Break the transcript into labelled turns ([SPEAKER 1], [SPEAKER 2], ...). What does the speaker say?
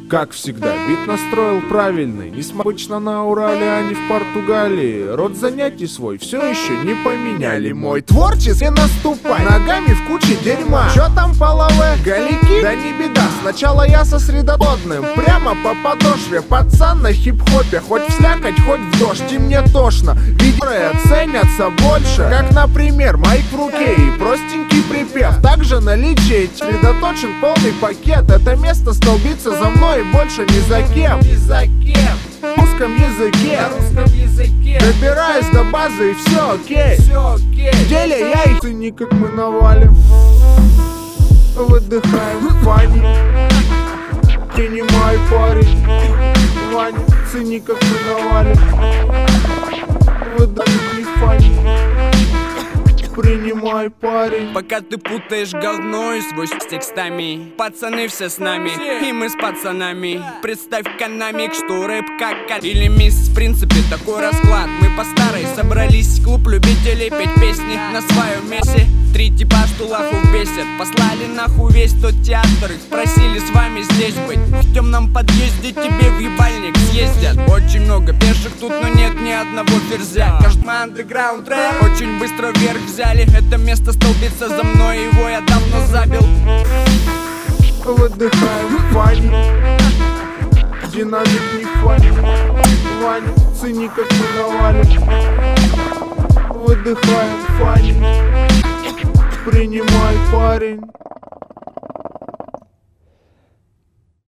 [SPEAKER 1] Как всегда, бит настроил правильный. Обычно на Урале, а не в Португалии. Род занятий свой все еще не поменяли. Мой творческий наступай ногами в куче дерьма. Чё там половые галики? Да не беда, сначала я сосредоточенным. Прямо по подошве, пацан на хип-хопе. Хоть в слякоть, хоть в дождь, и мне тошно. Видео ценятся больше, как, например, майк в руке и простенький припев. Также наличие сосредоточен полный пакет. Это место столбится за мной и больше ни за кем. Ни за кем. На русском языке. Добираюсь до базы и все окей. В деле я и циник, как мы навалим. Выдыхаем, Фанни. Принимай, парень. Ваня, циник, как мы навалим. Выдыхаем, не Фанни. Принимай, парень.
[SPEAKER 2] Пока ты путаешь говно и свой с текстами. Пацаны все с нами, и мы с пацанами. Представь канамик, что рэп как или мисс. В принципе такой расклад. Мы по старой собрались, клуб любителей петь песни на своем месте. Три типа, что лаху бесят. Послали нахуй весь тот театр. Их просили с вами здесь быть. В темном подъезде тебе в ебальник съездят. Очень много пеших тут, но нет ни одного ферзя. Каждый андеграунд рэп очень быстро вверх взяли. Это место столбится за мной, его я давно забил.
[SPEAKER 1] Выдыхаем, Фанни. Динамик не Фанни. Ваня, циник, как мы навалим. Выдыхаем, Фанни. Принимай, парень.